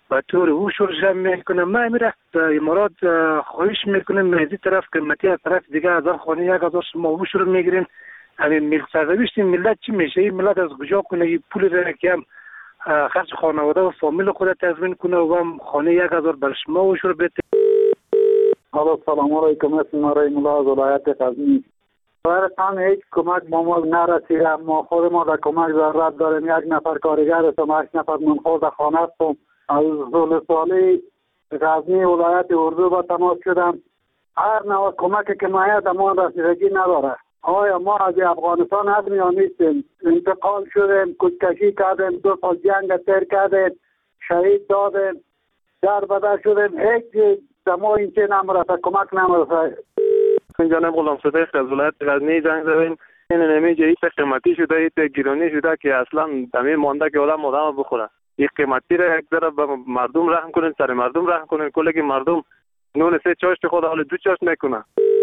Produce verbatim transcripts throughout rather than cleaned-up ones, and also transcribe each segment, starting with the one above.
به طور او شروع جمع میکنه. ما میره امارات خواهش میکنیم از این طرف قیمتی از طرف دیگه هزار خانه یک هزار شما او شروع میگیرین. همین ملک سرنوشت ملت چی میشه؟ این ملت از کجا کنه این پول را که هم خرج خانواده و فامیل خود تضمین کنه و هم خانه یک هزار بر شما او شروع بده. حالا سلام علیکم، اسم مرای ملا از ولایت غزنی. برایتان هیچ کمک با ما نرسیده، اما خود ما در کمک ضرورت داریم. یک نفر کارگر هستم، هشت نفر منخوض خانه هستم. از زول سالی غزنی ولایت اردو با تماس شدم. هر نوع کمکی که مایه ما رسیدگی نداره. آیا ما از افغانستان حد یا نیستیم؟ انتقال شدیم، کشکشی کردیم، دو سال جنگ تیر کردیم، شهید دادیم، در بدر شدیم. هیچ دما این چه نمرسه، کمک نمرسه. جناب غلام صدیق از ولایت غزنی زنگ زدیم. این نمیجه ایت قیمتی شده، ایت گیرانی شده که اصلا دمی مانده که آدم آدم بخوره. این قیمتی را یک ذره به مردم رحم کنین، سر مردم رحم کنین. کلی که مردم نون سه چاشت خود حال دو چاشت میکنه.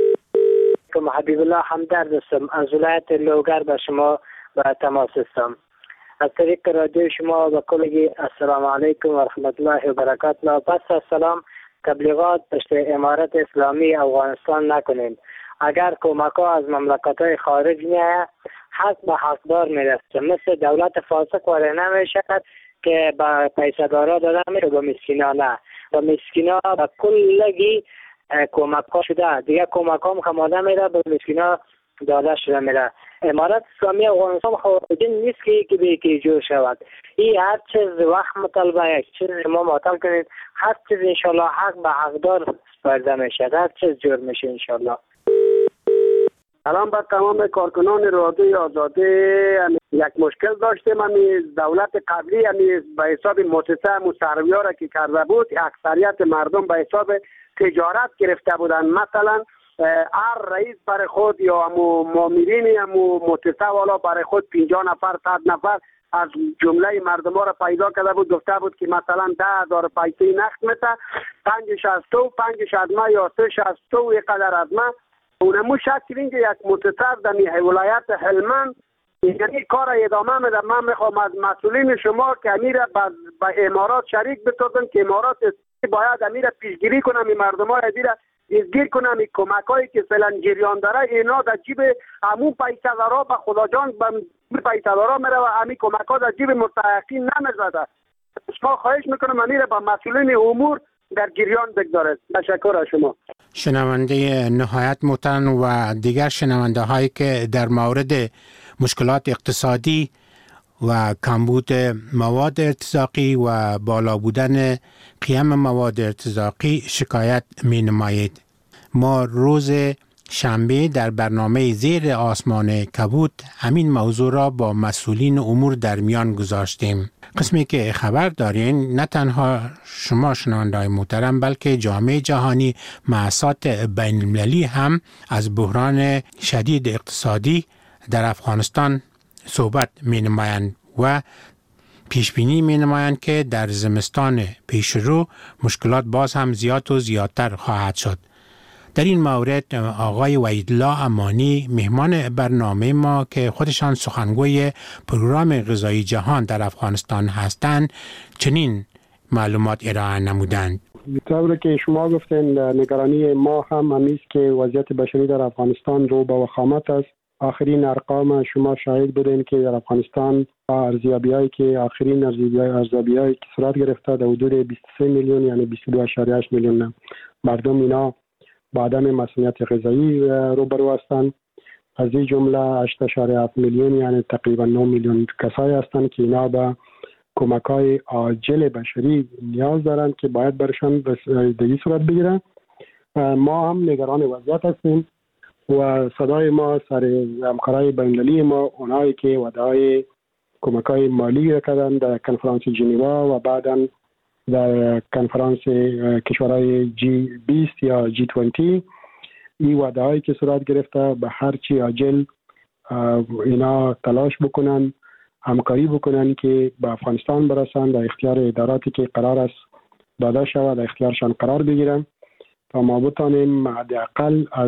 حبیب الله همدرد هستم، از ولایت لوگر به شما به تماس هستم. از طریق رادیو شما به کلگی السلام علیکم و رحمت الله و برکاته. پس از سلام، تبلیغات پشت امارت اسلامی افغانستان نکنید. اگر کمک ها از مملکت های خارج میاد، حق به حقدار میرسه. مثل دولت فاسق واره نمیشد که به پیسه دارا داده میره، به مسکینا نه. به مسکینا به کلگی کمک ها شده، دیگه کمک ها مخماده میره، به مسکینا داده شده میره. امارت اسلامی افغانستان خارجی نیست که یکی به یکی جور شود. این هر چیز وقت مطالبه، یک چیز ما مطالب کنید، هر چیز انشالله حق به حقدار سپرده میشه، هر چیز جور میشه انشالله. الان با تمام کارکنان رادیوی آزادی یک مشکل داشتیم. همی دولت قبلی همی به حساب مؤسسه مصرفی‌ها را که کرده بود، اکثریت مردم به حساب تجارت گرفته بودن. مثلا هر رئیس برای خود یا همو مامورین همو مؤسسه والا برای خود پنجاه نفر صد نفر از جمله مردم ها را پیدا کرده بود. گفته بود که مثلا ده هزار پیسه نقد میته، پنج شصتو پنج شصتمه یا سه شصتو یک قدر از من اونمو شکل اینکه یک مؤسسه در ولایت هلمند یعنی کار ادامه میده. من میخوام از مسئولین شما که امیر به امارات شریک بسازن که امارات باید امیر پیشگیری کنم، این مردم های ادیر ازگیر کنم، این کمک هایی که فعلا جریان داره اینا در جیب همون پیسه دارا به خدا جان به پیسه دارا میره و همین کمک ها در جیب مستحقین نمیزده. شما خواهش میکنم امیر با مسئولین امور در جریان بگذارد. تشکر از شما. شنونده نهایت محترم و دیگر شنونده هایی که در مورد مشکلات اقتصادی و کمبود مواد ارتزاقی و بالا بودن قیم مواد ارتزاقی شکایت می نمایید. ما روز شنبه در برنامه زیر آسمان کبود همین موضوع را با مسئولین امور در میان گذاشتیم. قسمی که خبر دارین نه تنها شما شنونده‌های محترم بلکه جامعه جهانی مؤسسات بین المللی هم از بحران شدید اقتصادی در افغانستان صحبت می نمایند و پیش بینی می نمایند که در زمستان پیش رو مشکلات باز هم زیاد و زیادتر خواهد شد. در این مورد آقای وحیدالله امانی مهمان برنامه ما که خودشان سخنگوی پروگرام غذایی جهان در افغانستان هستند چنین معلومات ارائه نمودند. طوری که شما گفتین نگرانی ما هم همیست که وضعیت بشری در افغانستان رو به وخامت است. آخرین ارقام شما شاهد بودین که در افغانستان ارزیابی‌هایی که آخرین ارزیابی‌هایی که صورت گرفته در حدود بیست و سه میلیون یعنی بیست و دو اشاریه هشت میلیون مردم اینا با عدم مسئولیت غذایی روبرو هستند. از این جمله هشت اشاریه هفت میلیون یعنی تقریبا نه میلیون کسایی هستند که اینا به کمک‌های عاجل بشری نیاز دارند که باید برشان رسیدگی صورت بگیره. ما هم نگران وضعیت هستیم و صدای ما سر همکارای بین‌المللی ما اونایی که وعده‌های کمک‌های مالی کردن در کنفرانس ژنوا و بعداً در کنفرانس کشورهای جی بیست یا جی بیست این وعده‌هایی که صورت گرفته به هر چی عاجل اینا تلاش بکنن، همکاری بکنن که به افغانستان برسن، در اختیار اداراتی که قرار است داده شود در اختیارشان قرار بگیرن تا ما بتانیم حداقل از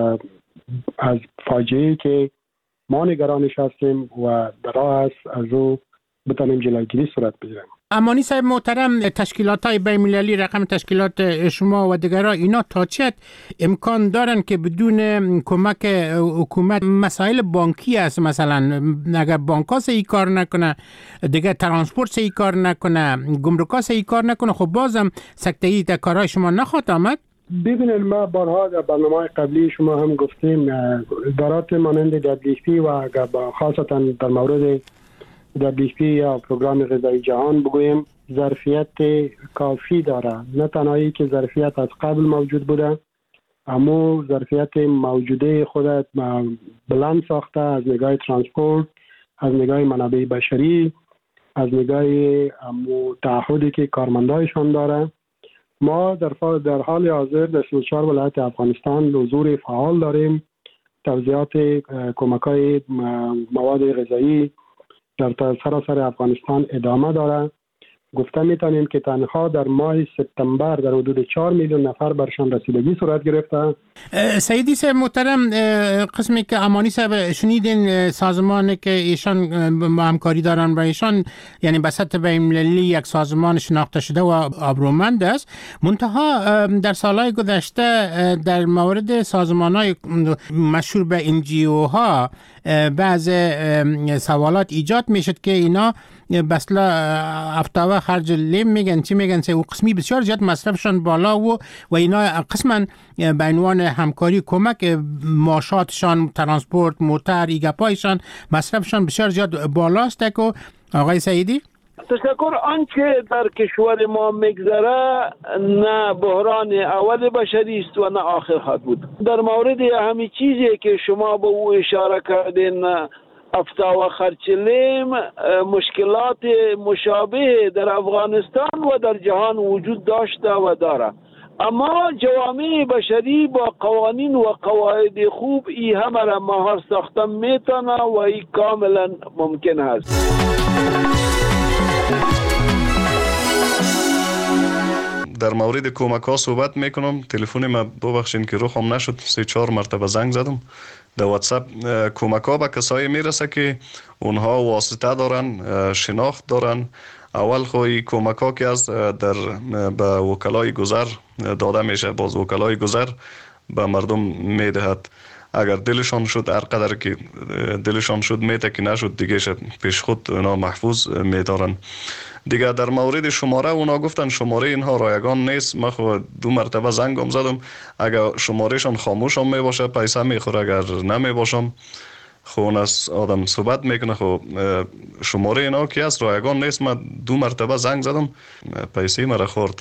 از فاجعه‌ای که ما نگرانش هستیم و در راه است از او بتانیم جلوگیری صورت بگیریم. امانی صاحب محترم، تشکیلات های بین المللی، رقم تشکیلات شما و دیگرها، اینا تا چه امکان دارن که بدون کمک حکومت مسائل بانکی است، مثلا اگر بانک ها صحیح کار نکنه، دیگه ترانسپورت صحیح کار نکنه، گمرک ها صحیح کار نکنه، خب بازم سکته‌ای در کارهای شما نخواهد آمد؟ ببینید، ما بارها در برنامه قبلی شما هم گفتیم ادارات مانند دبلیو پی و خاصتا در مورد دبلیو پی یا پروگرام غذایی جهان بگویم ظرفیت کافی داره. نه تنهایی که ظرفیت از قبل موجود بوده، اما ظرفیت موجوده خودت بلند ساخته از نگاه ترانسپورت، از نگاه منابع بشری، از نگاه تعهدی که کارمندایشان داره. ما در در حال حاضر در سی و چهار ولایت افغانستان حضور فعال داریم. توزیعات کمک‌های مواد غذایی در سراسر افغانستان ادامه داره. گفته میتونیم که تنها در ماه سپتامبر در حدود چهار میلیون نفر برشان رسیدگی صورت گرفته. سیدی صاحب محترم، قسمی که امانی صاحب شنیدین، سازمانی که ایشان با همکاری دارن و ایشان یعنی به سطح بین المللی یک سازمان شناخته شده و آبرومند است، منتها در سالهای گذشته در مورد سازمان‌های مشهور به ان جی او ها بعض سوالات ایجاد میشد که اینا بسلا افتاوه خرج لیم میگن، چی میگن، سه و قسمی بسیار زیاد مصرفشان بالا و و اینا قسما به عنوان همکاری کمک معاشاتشان، ترانسپورت، موتر، ایگپایشان مصرفشان بسیار زیاد بالاست. که آقای سعیدی تشکر، آنچه در کشور ما میگذره نه بحران اول بشری است و نه آخر خواهد بود. در مورد همین چیزی که شما به او اشاره کردین، افتا و خرچلیم، مشکلات مشابه در افغانستان و در جهان وجود داشته و داره، اما جوامع بشری با قوانین و قواعد خوب ای همه را مهار ساختن میتونه و ای کاملا ممکن است. در مورد کمک ها صحبت میکنم. تلفن ما ببخشین که روخم نشد، سه چهار مرتبه زنگ زدم. در واتساپ کمک ها به کسایی میرسه که اونها واسطه دارن، شناخت دارن. اول خوی کمک ها که از در به وکلای گذر داده میشه، باز وکلای گذر به مردم میدهد. اگر دلشان شد، هر قدر که دلشان شد میته، که نشد دیگه پیش خود اونا محفوظ میدارن. دیگه در مورد شماره اونا گفتن شماره اینها رایگان نیست. من خود دو مرتبه زنگم زدم، اگر شمارهشان خاموش هم می باشه پیسه میخوره، اگر نمی باشم خون از آدم صحبت میکنه. خب شماره اینا که از رایگان نیست. من دو مرتبه زنگ زدم، پیسه مرا خورد.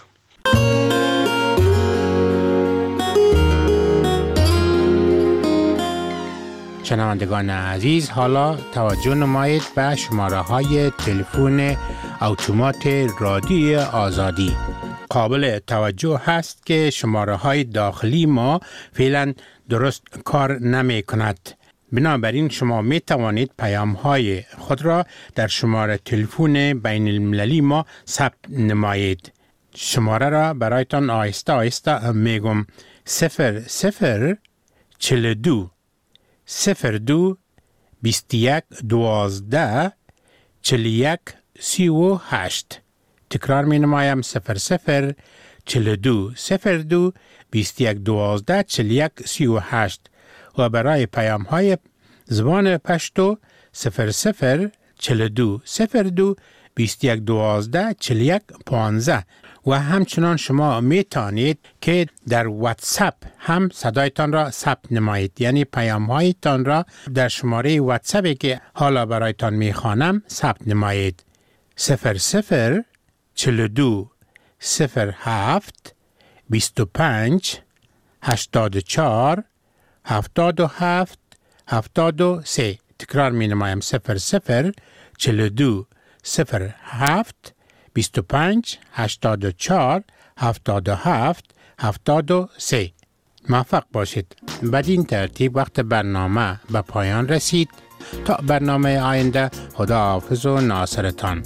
شنوندگان عزیز، حالا توجه نمایید به شماره های تلفن اتومات رادیوی آزادی. قابل توجه هست که شماره های داخلی ما فعلا درست کار نمی کند. بنابراین شما می توانید پیام های خود را در شماره تلفن بین المللی ما ثبت نمایید. شماره را برایتان آهسته آهسته میگم: صفر صفر چل دو صفر دو بیست یک دوازده چل یک سی و هشت. تکرار می نمایم: صفر صفر چل دو صفر دو بیست یک دوازده چل یک سی و هشت. و برای پیام های زبان پشتو صفر صفر چل دو صفر دو بیست یک دوازده چل یک پانزده. و همچنان شما می توانید که در واتساپ هم صدایتان را ثبت نمایید، یعنی پیام هایتان را در شماره واتساپی که حالا برایتان می خوانم ثبت نمایید: صفر صفر چل دو صفر هفت بیست و پنج هشتاد و چهار هفتاد و هفت هفتاد و سه. تکرار می نمایم: صفر صفر چل دو صفر هفت بیست و پنج هشتاد و چهار هفتاد و هفت هفتاد و سه. موفق باشید. بدین ترتیب وقت برنامه به پایان رسید. تا برنامه آینده، خدا حافظ و ناصرتان.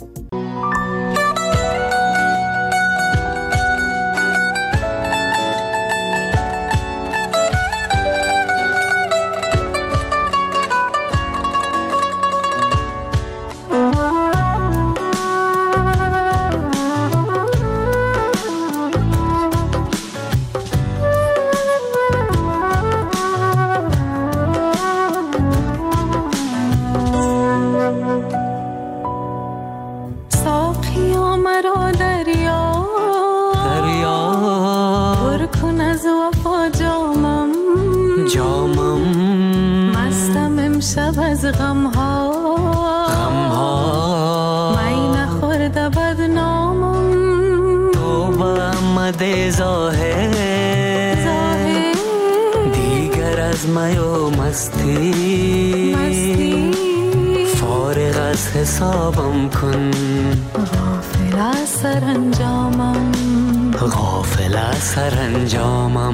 غم ها غم ها می نخورده بدنامم تو با آمده ظاهر ظاهر دیگر از می و مستی مستی فارغ از حسابم کن غافل از سرانجامم غافل از سرانجامم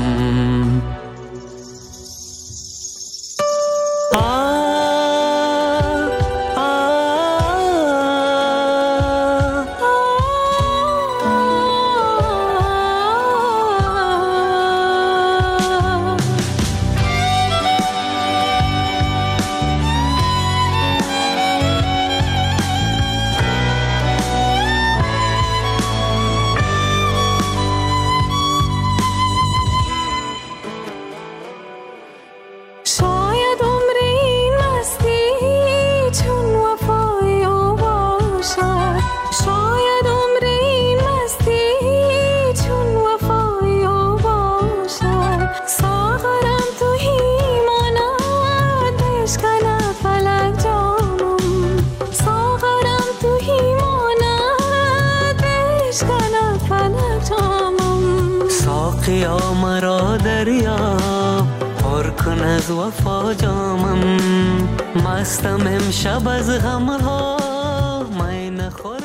ساقیا مرا دریاب پر کن از وفا جامم مستم امشب از غمها می نخور